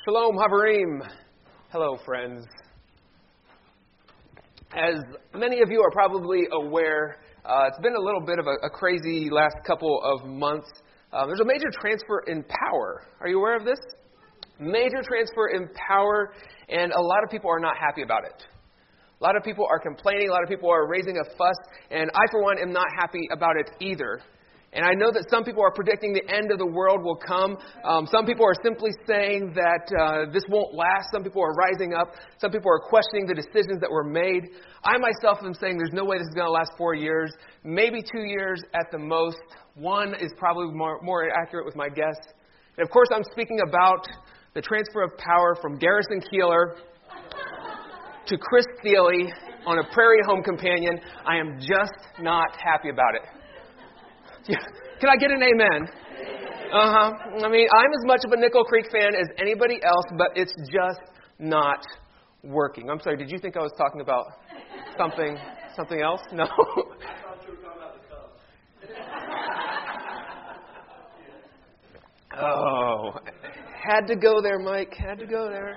Shalom Havarim. Hello, friends. As many of you are probably aware, it's been a little bit of a crazy last couple of months. There's a major transfer in power. Are you aware of this? Major transfer in power, and a lot of people are not happy about it. A lot of people are complaining. A lot of people are raising a fuss, and I, for one, am not happy about it either. And I know that some people are predicting the end of the world will come. Some people are simply saying that this won't last. Some people are rising up. Some people are questioning the decisions that were made. I myself am saying there's no way this is going to last 4 years, maybe 2 years at the most. One is probably more accurate with my guess. And of course, I'm speaking about the transfer of power from Garrison Keillor to Chris Thiele on a Prairie Home Companion. I am just not happy about it. Yeah. Can I get an amen? I mean, I'm as much of a Nickel Creek fan as anybody else, but it's just not working. I'm sorry, did you think I was talking about something else? No? I thought you were talking about the Cubs. Oh, had to go there, Mike. Had to go there.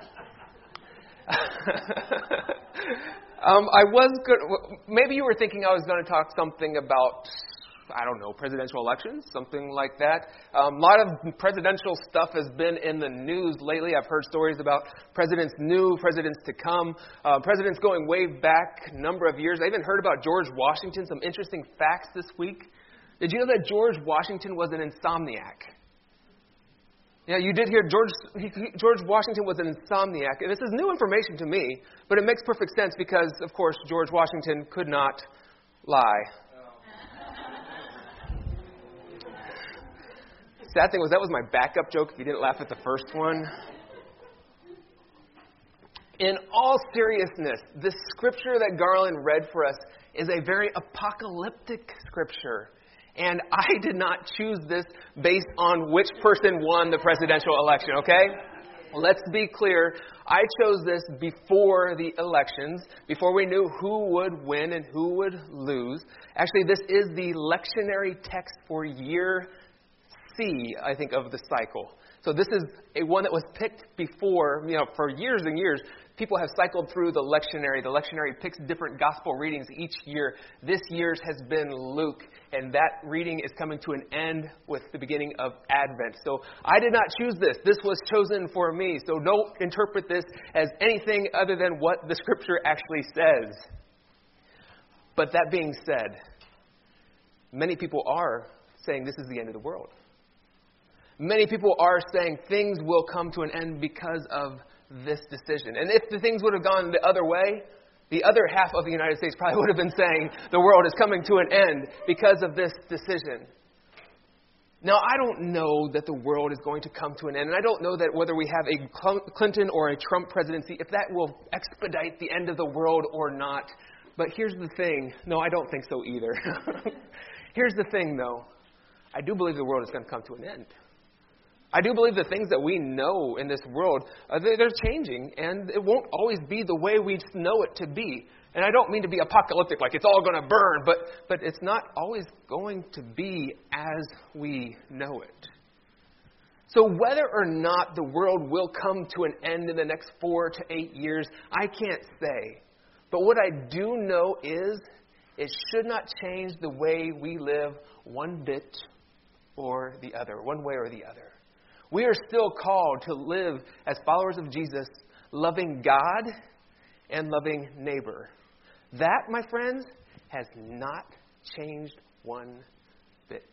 Maybe you were thinking I was going to talk something about, I don't know, presidential elections, something like that. A lot of presidential stuff has been in the news lately. I've heard stories about presidents new, presidents to come, presidents going way back a number of years. I even heard about George Washington, some interesting facts this week. Did you know that George Washington was an insomniac? Yeah, you did hear George Washington was an insomniac. This is new information to me, but it makes perfect sense because, of course, George Washington could not lie. Sad thing was that was my backup joke if you didn't laugh at the first one. In all seriousness, the scripture that Garland read for us is a very apocalyptic scripture. And I did not choose this based on which person won the presidential election, okay? Let's be clear. I chose this before the elections, before we knew who would win and who would lose. Actually, this is the lectionary text for year C, I think, of the cycle. So this is one that was picked before, for years and years. People have cycled through the lectionary. The lectionary picks different gospel readings each year. This year's has been Luke, and that reading is coming to an end with the beginning of Advent. So I did not choose this. This was chosen for me. So don't interpret this as anything other than what the scripture actually says. But that being said, many people are saying this is the end of the world. Many people are saying things will come to an end because of this decision. And if the things would have gone the other way, the other half of the United States probably would have been saying the world is coming to an end because of this decision. Now, I don't know that the world is going to come to an end. And I don't know that whether we have a Clinton or a Trump presidency, if that will expedite the end of the world or not. But here's the thing. No, I don't think so either. Here's the thing, though. I do believe the world is going to come to an end. I do believe the things that we know in this world, they're changing, and it won't always be the way we know it to be. And I don't mean to be apocalyptic, like it's all going to burn, but it's not always going to be as we know it. So whether or not the world will come to an end in the next 4 to 8 years, I can't say. But what I do know is it should not change the way we live one bit or the other, one way or the other. We are still called to live as followers of Jesus, loving God and loving neighbor. That, my friends, has not changed one bit.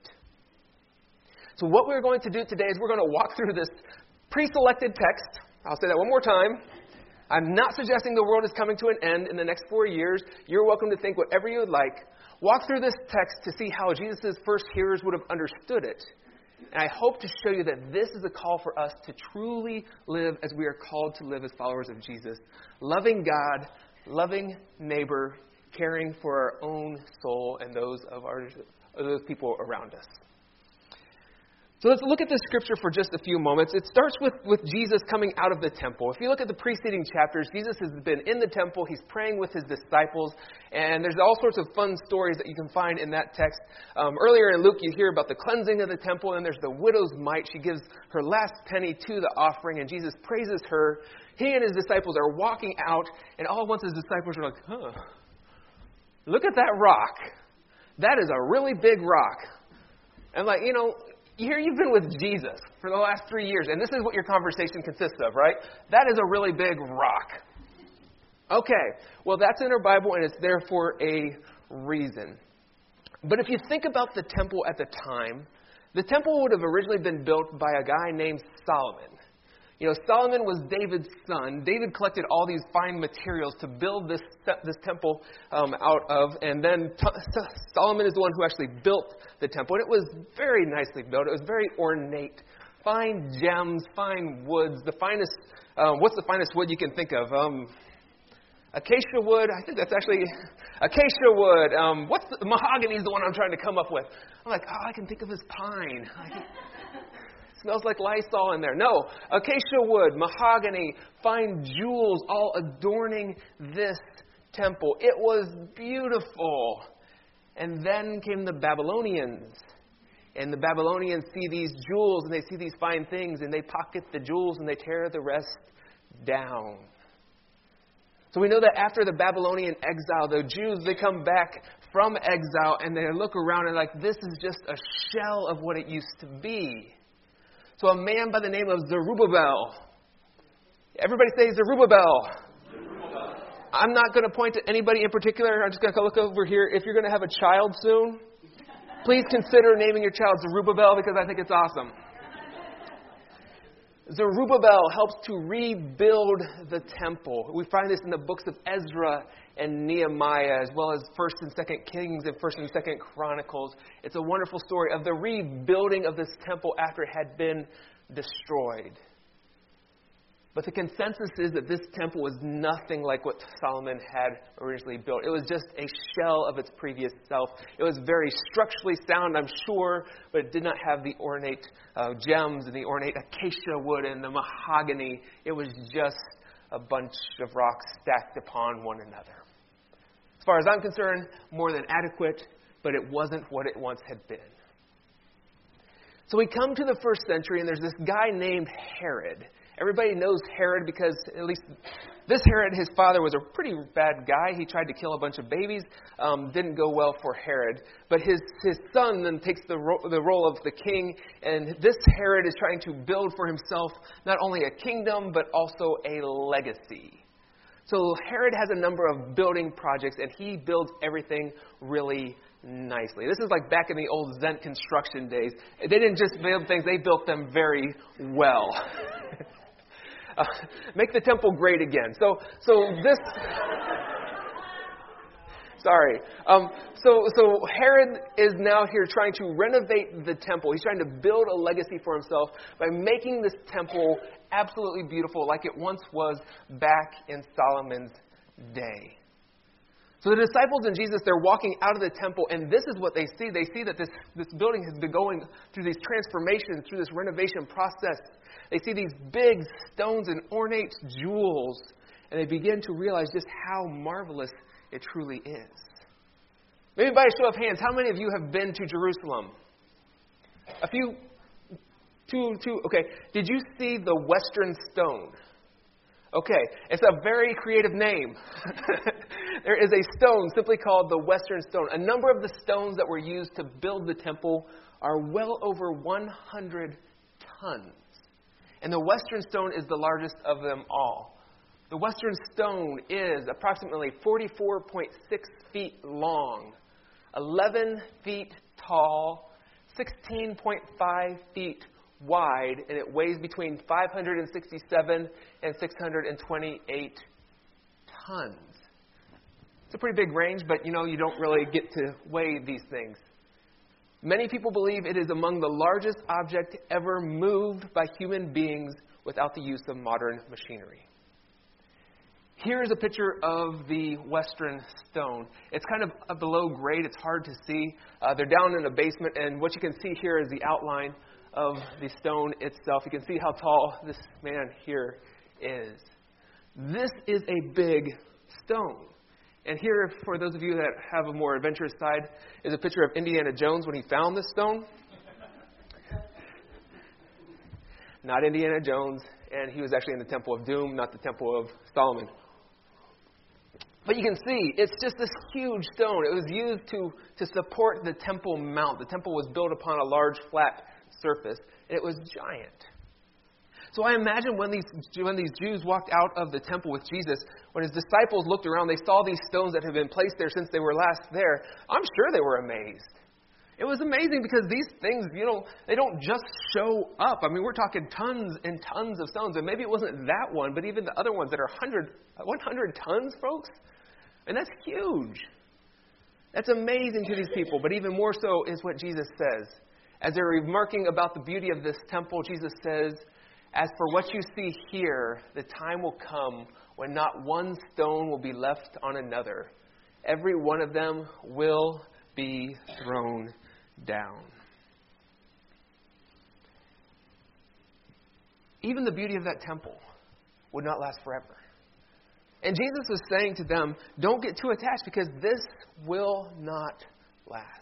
So what we're going to do today is we're going to walk through this pre-selected text. I'll say that one more time. I'm not suggesting the world is coming to an end in the next 4 years. You're welcome to think whatever you would like. Walk through this text to see how Jesus' first hearers would have understood it. And I hope to show you that this is a call for us to truly live as we are called to live as followers of Jesus. Loving God, loving neighbor, caring for our own soul and those of those people around us. So let's look at this scripture for just a few moments. It starts with Jesus coming out of the temple. If you look at the preceding chapters, Jesus has been in the temple. He's praying with his disciples. And there's all sorts of fun stories that you can find in that text. Earlier in Luke, you hear about the cleansing of the temple. And there's the widow's mite. She gives her last penny to the offering. And Jesus praises her. He and his disciples are walking out. And all at once his disciples are like, look at that rock. That is a really big rock. And here you've been with Jesus for the last 3 years, and this is what your conversation consists of, right? That is a really big rock. Okay, well, that's in our Bible, and it's there for a reason. But if you think about the temple at the time, the temple would have originally been built by a guy named Solomon. Solomon was David's son. David collected all these fine materials to build this temple out of. And then Solomon is the one who actually built the temple. And it was very nicely built. It was very ornate. Fine gems, fine woods. The finest, what's the finest wood you can think of? Acacia wood. I think that's actually acacia wood. Mahogany is the one I'm trying to come up with. I'm like, I can think of as pine. Smells like Lysol in there. No, acacia wood, mahogany, fine jewels all adorning this temple. It was beautiful. And then came the Babylonians. And the Babylonians see these jewels and they see these fine things and they pocket the jewels and they tear the rest down. So we know that after the Babylonian exile, the Jews, they come back from exile and they look around and this is just a shell of what it used to be. So a man by the name of Zerubbabel. Everybody say Zerubbabel. Zerubbabel. I'm not going to point to anybody in particular. I'm just going to look over here. If you're going to have a child soon, please consider naming your child Zerubbabel because I think it's awesome. Zerubbabel helps to rebuild the temple. We find this in the books of Ezra and Nehemiah, as well as 1st and 2nd Kings and 1st and 2nd Chronicles. It's a wonderful story of the rebuilding of this temple after it had been destroyed. But the consensus is that this temple was nothing like what Solomon had originally built. It was just a shell of its previous self. It was very structurally sound, I'm sure, but it did not have the ornate gems and the ornate acacia wood and the mahogany. It was just a bunch of rocks stacked upon one another. As far as I'm concerned, more than adequate, but it wasn't what it once had been. So we come to the 1st century, and there's this guy named Herod. Everybody knows Herod because at least this Herod, his father, was a pretty bad guy. He tried to kill a bunch of babies. Didn't go well for Herod. But his son then takes the role of the king. And this Herod is trying to build for himself not only a kingdom, but also a legacy. So Herod has a number of building projects, and he builds everything really nicely. This is like back in the old Zent construction days. They didn't just build things, they built them very well. Make the temple great again. So this... Sorry. So Herod is now here trying to renovate the temple. He's trying to build a legacy for himself by making this temple absolutely beautiful like it once was back in Solomon's day. So the disciples and Jesus, they're walking out of the temple, and this is what they see. They see that this building has been going through these transformations, through this renovation process. They see these big stones and ornate jewels, and they begin to realize just how marvelous it truly is. Maybe by a show of hands, how many of you have been to Jerusalem? A few? Two. Okay. Did you see the Western Stone? Okay. It's a very creative name. There is a stone simply called the Western Stone. A number of the stones that were used to build the temple are well over 100 tons. And the Western Stone is the largest of them all. The Western Stone is approximately 44.6 feet long, 11 feet tall, 16.5 feet wide, and it weighs between 567 and 628 tons. It's a pretty big range, but you don't really get to weigh these things. Many people believe it is among the largest object ever moved by human beings without the use of modern machinery. Here's a picture of the Western Stone. It's kind of below grade. It's hard to see. They're down in a basement, and what you can see here is the outline of the stone itself. You can see how tall this man here is. This is a big stone. And here, for those of you that have a more adventurous side, is a picture of Indiana Jones when he found this stone. Not Indiana Jones, and he was actually in the Temple of Doom, not the Temple of Solomon. But you can see, it's just this huge stone. It was used to support the Temple Mount. The temple was built upon a large, flat surface, and it was giant. So I imagine when these Jews walked out of the temple with Jesus, when his disciples looked around, they saw these stones that had been placed there since they were last there. I'm sure they were amazed. It was amazing because these things, they don't just show up. I mean, we're talking tons and tons of stones. And maybe it wasn't that one, but even the other ones that are 100 tons, folks. And that's huge. That's amazing to these people. But even more so is what Jesus says. As they're remarking about the beauty of this temple, Jesus says, "As for what you see here, the time will come when not one stone will be left on another. Every one of them will be thrown down." Even the beauty of that temple would not last forever. And Jesus was saying to them, don't get too attached because this will not last.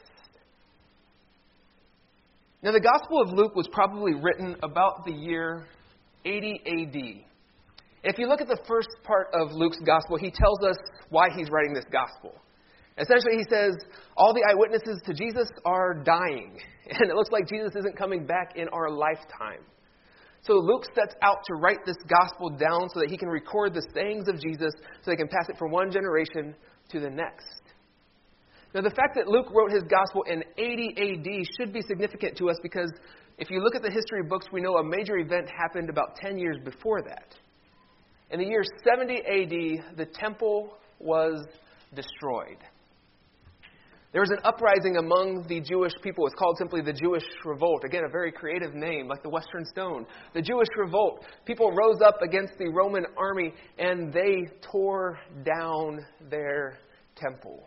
Now, the Gospel of Luke was probably written about the year 80 A.D. If you look at the first part of Luke's Gospel, he tells us why he's writing this Gospel. Essentially, he says, all the eyewitnesses to Jesus are dying. And it looks like Jesus isn't coming back in our lifetime. So Luke sets out to write this gospel down so that he can record the sayings of Jesus so they can pass it from one generation to the next. Now, the fact that Luke wrote his gospel in 80 A.D. should be significant to us because if you look at the history books, we know a major event happened about 10 years before that. In the year 70 A.D., the temple was destroyed. There was an uprising among the Jewish people. It's called simply the Jewish Revolt. Again, a very creative name, like the Western Stone. The Jewish Revolt. People rose up against the Roman army, and they tore down their temple.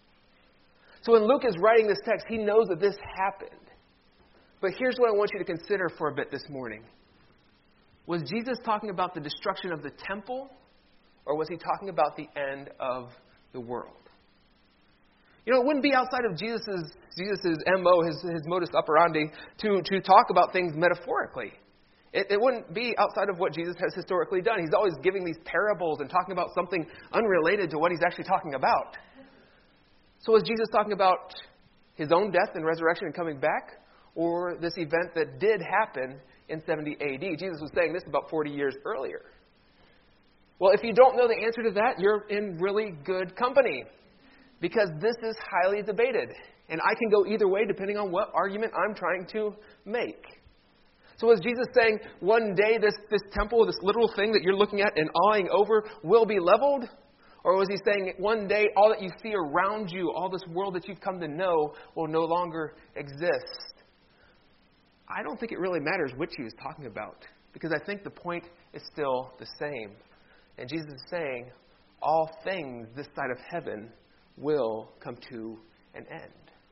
So when Luke is writing this text, he knows that this happened. But here's what I want you to consider for a bit this morning. Was Jesus talking about the destruction of the temple, or was he talking about the end of the world? It wouldn't be outside of Jesus' MO, his modus operandi, to talk about things metaphorically. It wouldn't be outside of what Jesus has historically done. He's always giving these parables and talking about something unrelated to what he's actually talking about. So is Jesus talking about his own death and resurrection and coming back, or this event that did happen in 70 A.D.? Jesus was saying this about 40 years earlier. Well, if you don't know the answer to that, you're in really good company. Because this is highly debated. And I can go either way depending on what argument I'm trying to make. So is Jesus saying one day this temple, this literal thing that you're looking at and awing over will be leveled? Or was he saying one day all that you see around you, all this world that you've come to know, will no longer exist? I don't think it really matters which he was talking about. Because I think the point is still the same. And Jesus is saying all things this side of heaven will come to an end.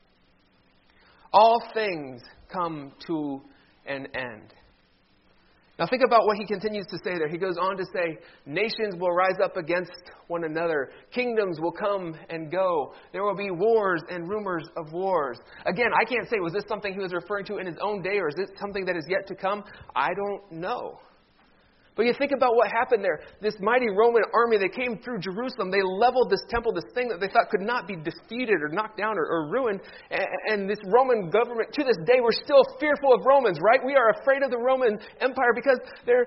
All things come to an end. Now think about what he continues to say there. He goes on to say, nations will rise up against one another. Kingdoms will come and go. There will be wars and rumors of wars. Again, I can't say, was this something he was referring to in his own day, or is it something that is yet to come? I don't know. But you think about what happened there. This mighty Roman army, they came through Jerusalem. They leveled this temple, this thing that they thought could not be defeated or knocked down or ruined. And this Roman government, to this day, we're still fearful of Romans, right? We are afraid of the Roman Empire because they're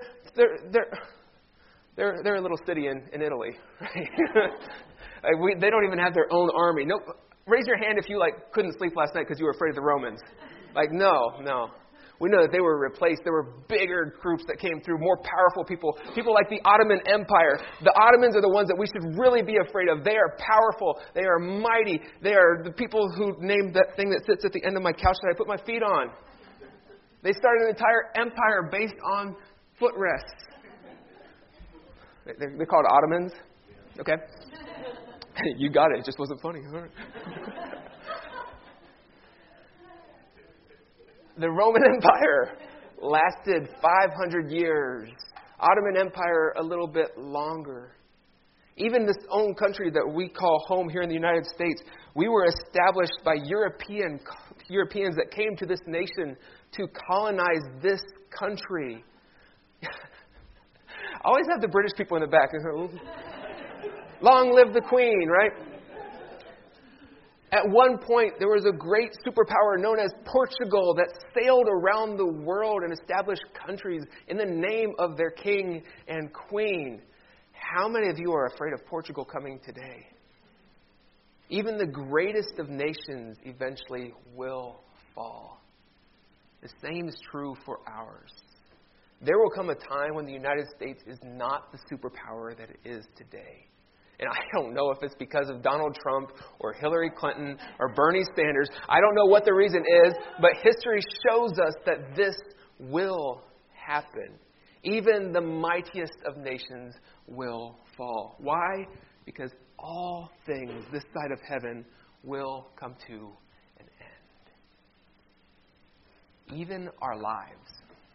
a little city in Italy. Right? They don't even have their own army. No, raise your hand if you couldn't sleep last night because you were afraid of the Romans. No. We know that they were replaced. There were bigger groups that came through, more powerful people like the Ottoman Empire. The Ottomans are the ones that we should really be afraid of. They are powerful. They are mighty. They are the people who named that thing that sits at the end of my couch that I put my feet on. They started an entire empire based on footrests. They're called Ottomans. Okay? You got it. It just wasn't funny. All right. The Roman Empire lasted 500 years. Ottoman Empire a little bit longer. Even this own country that we call home here in the United States, we were established by Europeans that came to this nation to colonize this country. I always have the British people in the back. Long live the Queen, right? At one point, there was a great superpower known as Portugal that sailed around the world and established countries in the name of their king and queen. How many of you are afraid of Portugal coming today? Even the greatest of nations eventually will fall. The same is true for ours. There will come a time when the United States is not the superpower that it is today. And I don't know if it's because of Donald Trump or Hillary Clinton or Bernie Sanders. I don't know what the reason is, but history shows us that this will happen. Even the mightiest of nations will fall. Why? Because all things this side of heaven will come to an end. Even our lives.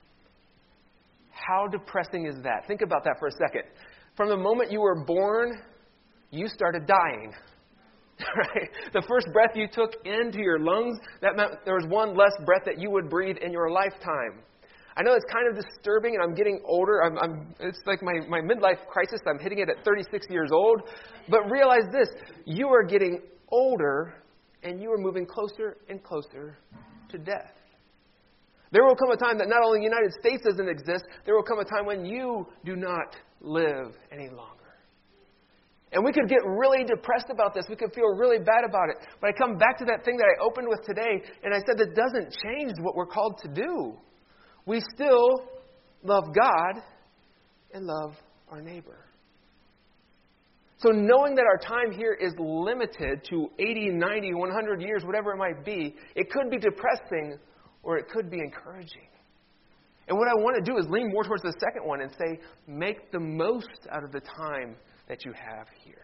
How depressing is that? Think about that for a second. From the moment you were born, you started dying. Right? The first breath you took into your lungs, that meant there was one less breath that you would breathe in your lifetime. I know it's kind of disturbing, and I'm getting older. It's like my midlife crisis. I'm hitting it at 36 years old. But realize this, you are getting older, and you are moving closer and closer to death. There will come a time that not only the United States doesn't exist, there will come a time when you do not live any longer. And we could get really depressed about this. We could feel really bad about it. But I come back to that thing that I opened with today, and I said that doesn't change what we're called to do. We still love God and love our neighbor. So knowing that our time here is limited to 80, 90, 100 years, whatever it might be, it could be depressing or it could be encouraging. And what I want to do is lean more towards the second one and say, make the most out of the time that you have here.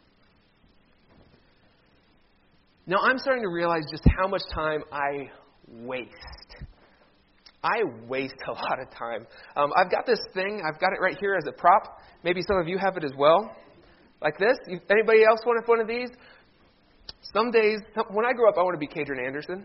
Now, I'm starting to realize just how much time I waste. I waste a lot of time. I've got this thing. I've got it right here as a prop. Maybe some of you have it as well. Like this. Anybody else want one of these? Some days, when I grow up, I want to be Kadrian Anderson.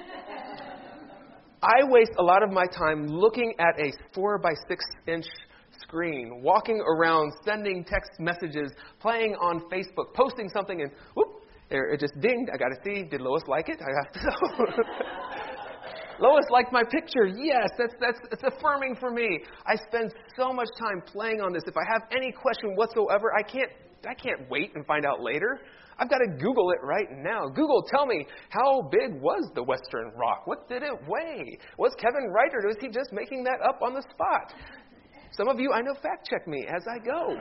I waste a lot of my time looking at a 4 by 6 inch screen, walking around, sending text messages, playing on Facebook, posting something, and whoop, there it just dinged. I got to see, did Lois like it? I have to know. Lois liked my picture. Yes, it's affirming for me. I spend so much time playing on this. If I have any question whatsoever, I can't wait and find out later. I've got to Google it right now. Google, tell me, how big was the Western Rock? What did it weigh? Was Kevin right, or was he just making that up on the spot? Some of you, I know, fact check me as I go.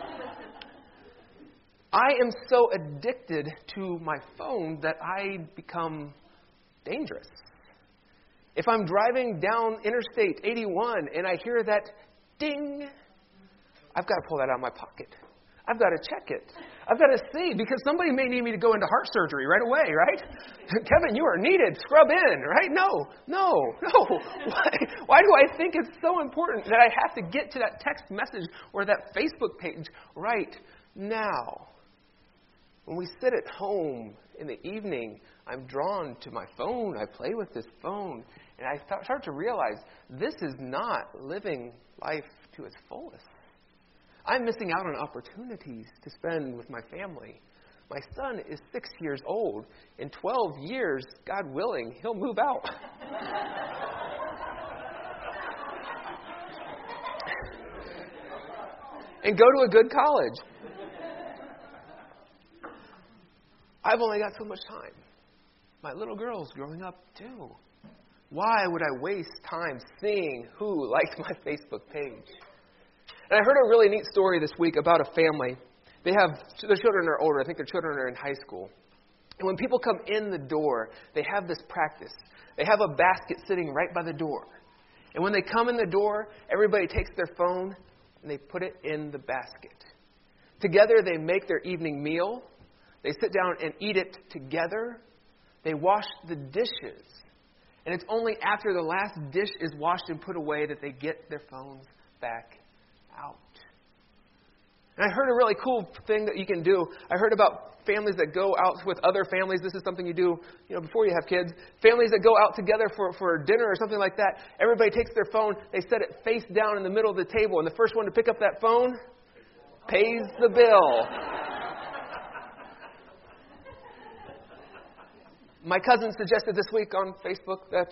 I am so addicted to my phone that I become dangerous. If I'm driving down Interstate 81 and I hear that ding, I've got to pull that out of my pocket. I've got to check it. I've got to see, because somebody may need me to go into heart surgery right away, right? Kevin, you are needed. Scrub in, right? No. Why do I think it's so important that I have to get to that text message or that Facebook page right now? When we sit at home in the evening, I'm drawn to my phone. I play with this phone. And I start to realize this is not living life to its fullest. I'm missing out on opportunities to spend with my family. My son is 6 years old. In 12 years, God willing, he'll move out. And go to a good college. I've only got so much time. My little girl's growing up too. Why would I waste time seeing who liked my Facebook page? And I heard a really neat story this week about a family. Their children are older. I think their children are in high school. And when people come in the door, they have this practice. They have a basket sitting right by the door. And when they come in the door, everybody takes their phone and they put it in the basket. Together, they make their evening meal. They sit down and eat it together. They wash the dishes. And it's only after the last dish is washed and put away that they get their phones back out. And I heard a really cool thing that you can do. I heard about families that go out with other families. This is something you do, before you have kids. Families that go out together for dinner or something like that. Everybody takes their phone. They set it face down in the middle of the table. And the first one to pick up that phone pays the bill. My cousin suggested this week on Facebook that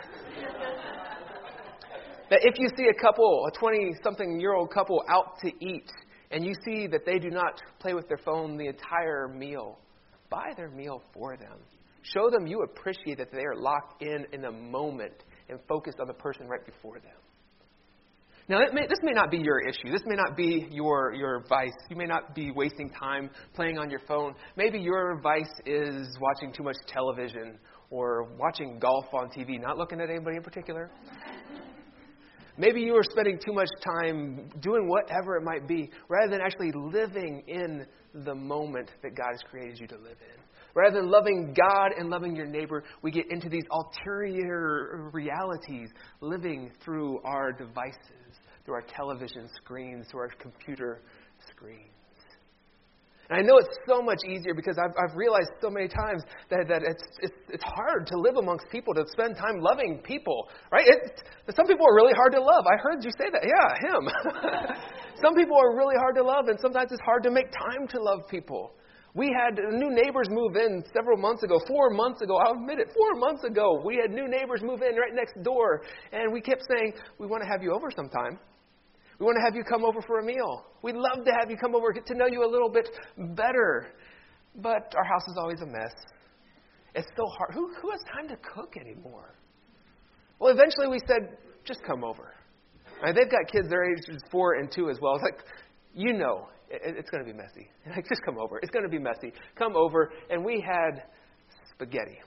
that if you see a couple, a 20-something-year-old couple out to eat, and you see that they do not play with their phone the entire meal, buy their meal for them. Show them you appreciate that they are locked in the moment and focused on the person right before them. Now, this may not be your issue. This may not be your vice. You may not be wasting time playing on your phone. Maybe your vice is watching too much television or watching golf on TV, not looking at anybody in particular. Maybe you are spending too much time doing whatever it might be, rather than actually living in the moment that God has created you to live in. Rather than loving God and loving your neighbor, we get into these ulterior realities, living through our devices, through our television screens, through our computer screens. And I know it's so much easier because I've realized so many times that it's hard to live amongst people, to spend time loving people, right? Some people are really hard to love. I heard you say that. Yeah, him. Some people are really hard to love, and sometimes it's hard to make time to love people. We had new neighbors move in several months ago, 4 months ago. I'll admit it, 4 months ago. We had new neighbors move in right next door, and we kept saying, we want to have you over sometime. We want to have you come over for a meal. We'd love to have you come over, get to know you a little bit better. But our house is always a mess. It's so hard. Who has time to cook anymore? Well, eventually we said, just come over. Right, they've got kids their ages 4 and 2 as well. It's like, it's going to be messy. Like, just come over. It's going to be messy. Come over. And we had spaghetti.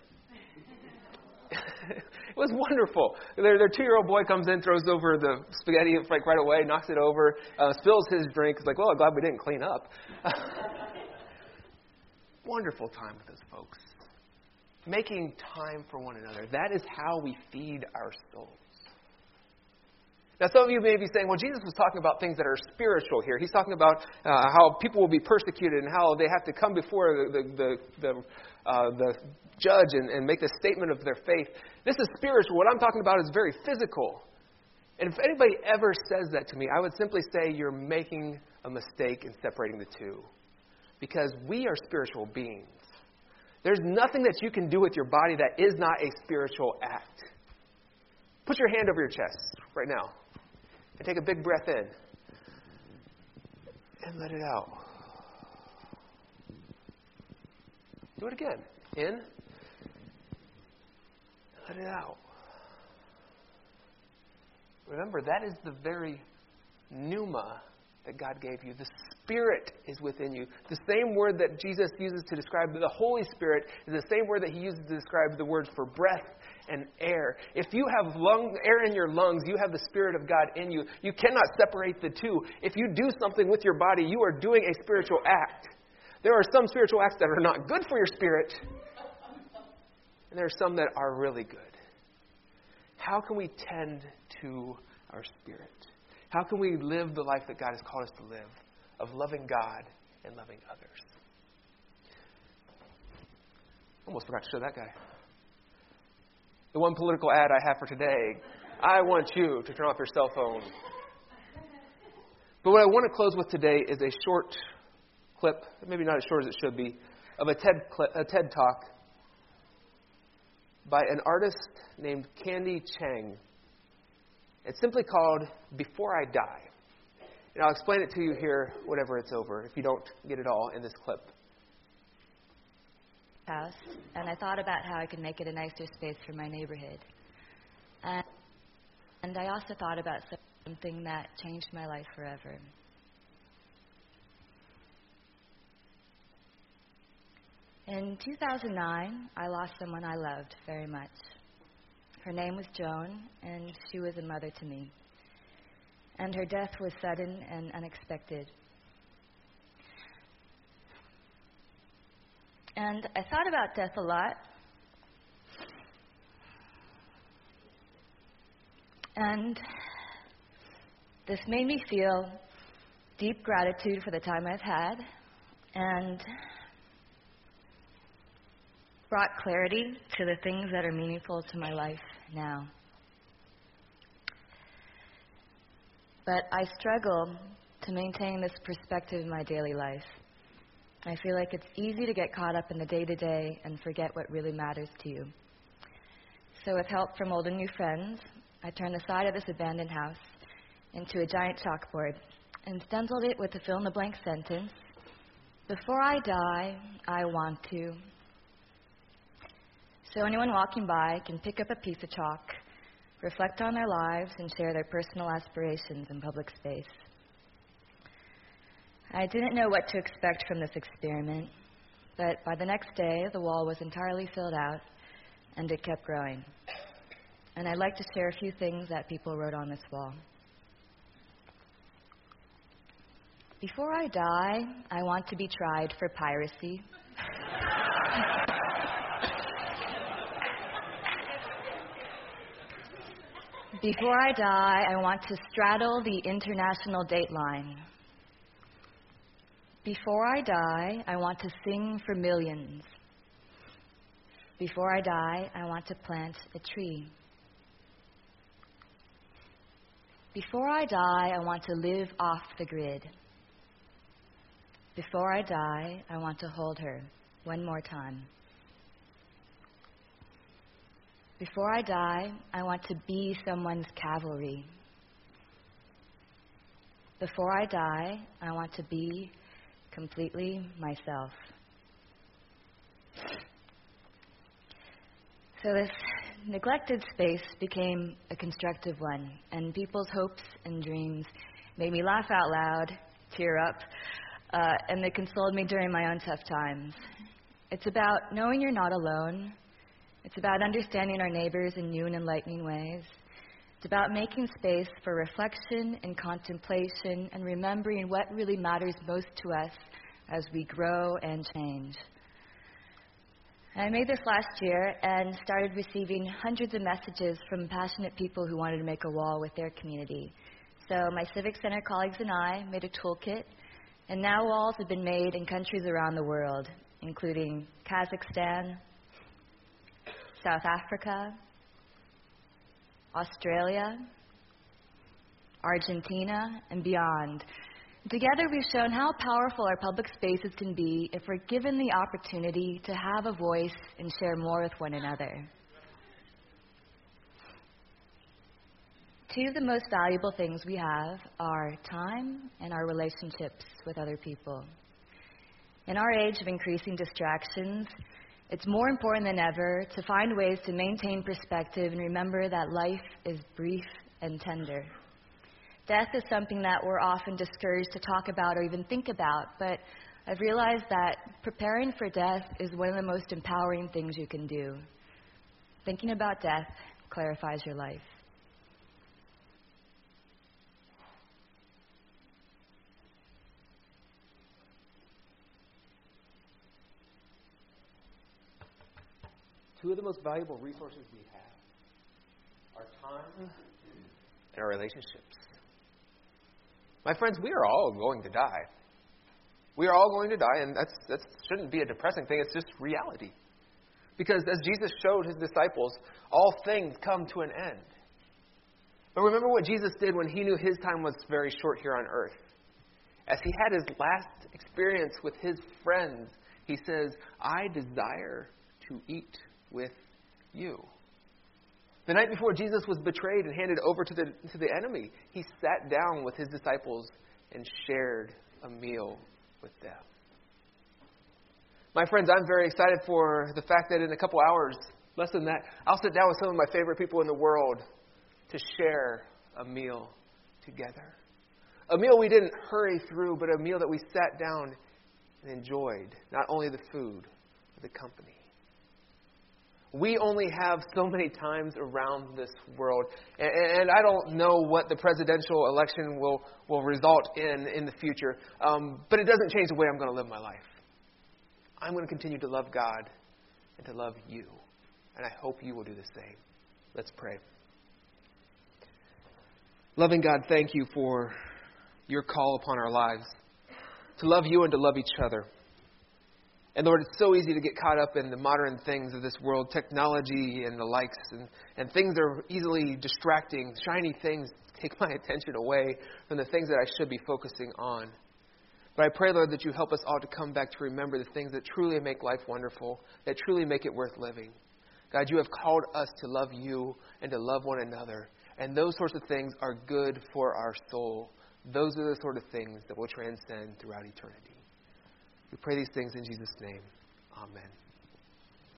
It was wonderful. Their 2-year-old boy comes in, throws over the spaghetti like right away, knocks it over, spills his drink. It's like, well, I'm glad we didn't clean up. Wonderful time with those folks. Making time for one another. That is how we feed our souls. Now, some of you may be saying, well, Jesus was talking about things that are spiritual here. He's talking about how people will be persecuted and how they have to come before the judge and make the statement of their faith. This is spiritual. What I'm talking about is very physical. And if anybody ever says that to me, I would simply say you're making a mistake in separating the two. Because we are spiritual beings. There's nothing that you can do with your body that is not a spiritual act. Put your hand over your chest right now. And take a big breath in. And let it out. Do it again. In. Let it out. Remember, that is the very pneuma that God gave you. The Spirit is within you. The same word that Jesus uses to describe the Holy Spirit is the same word that He uses to describe the words for breath and air. If you have air in your lungs, you have the Spirit of God in you. You cannot separate the two. If you do something with your body, you are doing a spiritual act. There are some spiritual acts that are not good for your spirit, and there are some that are really good. How can we tend to our spirit? How can we live the life that God has called us to live, of loving God and loving others? Almost forgot to show that guy. The one political ad I have for today, I want you to turn off your cell phone. But what I want to close with today is a short clip, maybe not as short as it should be, of a TED Talk by an artist named Candy Chang. It's simply called Before I Die. And I'll explain it to you here whenever it's over, if you don't get it all in this clip. House, and I thought about how I could make it a nicer space for my neighborhood. And I also thought about something that changed my life forever. In 2009, I lost someone I loved very much. Her name was Joan, and she was a mother to me. And her death was sudden and unexpected. And I thought about death a lot. And this made me feel deep gratitude for the time I've had and brought clarity to the things that are meaningful to my life now. But I struggle to maintain this perspective in my daily life. I feel like it's easy to get caught up in the day-to-day and forget what really matters to you. So with help from old and new friends, I turned the side of this abandoned house into a giant chalkboard and stenciled it with a fill-in-the-blank sentence, "Before I die, I want to." So anyone walking by can pick up a piece of chalk, reflect on their lives, and share their personal aspirations in public space. I didn't know what to expect from this experiment, but by the next day, the wall was entirely filled out, and it kept growing. And I'd like to share a few things that people wrote on this wall. Before I die, I want to be tried for piracy. Before I die, I want to straddle the international date line. Before I die, I want to sing for millions. Before I die, I want to plant a tree. Before I die, I want to live off the grid. Before I die, I want to hold her one more time. Before I die, I want to be someone's cavalry. Before I die, I want to be completely myself. So this neglected space became a constructive one, and people's hopes and dreams made me laugh out loud, tear up, and they consoled me during my own tough times. It's about knowing you're not alone. It's about understanding our neighbors in new and enlightening ways. It's about making space for reflection and contemplation and remembering what really matters most to us as we grow and change. I made this last year and started receiving hundreds of messages from passionate people who wanted to make a wall with their community. So my Civic Center colleagues and I made a toolkit, and now walls have been made in countries around the world, including Kazakhstan, South Africa, Australia, Argentina, and beyond. Together, we've shown how powerful our public spaces can be if we're given the opportunity to have a voice and share more with one another. Two of the most valuable things we have are time and our relationships with other people. In our age of increasing distractions, it's more important than ever to find ways to maintain perspective and remember that life is brief and tender. Death is something that we're often discouraged to talk about or even think about, but I've realized that preparing for death is one of the most empowering things you can do. Thinking about death clarifies your life. Two of the most valuable resources we have are time and our relationships. My friends, we are all going to die. We are all going to die, and that shouldn't be a depressing thing. It's just reality. Because as Jesus showed his disciples, all things come to an end. But remember what Jesus did when he knew his time was very short here on earth. As he had his last experience with his friends, he says, "I desire to eat with you." The night before Jesus was betrayed and handed over to the enemy, he sat down with his disciples and shared a meal with them. My friends, I'm very excited for the fact that in a couple hours, less than that, I'll sit down with some of my favorite people in the world to share a meal together. A meal we didn't hurry through, but a meal that we sat down and enjoyed, not only the food, but the company. We only have so many times around this world. And I don't know what the presidential election will result in the future. But it doesn't change the way I'm going to live my life. I'm going to continue to love God and to love you. And I hope you will do the same. Let's pray. Loving God, thank you for your call upon our lives to love you and to love each other. And Lord, it's so easy to get caught up in the modern things of this world, technology and the likes, and things that are easily distracting. Shiny things take my attention away from the things that I should be focusing on. But I pray, Lord, that you help us all to come back to remember the things that truly make life wonderful, that truly make it worth living. God, you have called us to love you and to love one another. And those sorts of things are good for our soul. Those are the sort of things that will transcend throughout eternity. We pray these things in Jesus' name. Amen.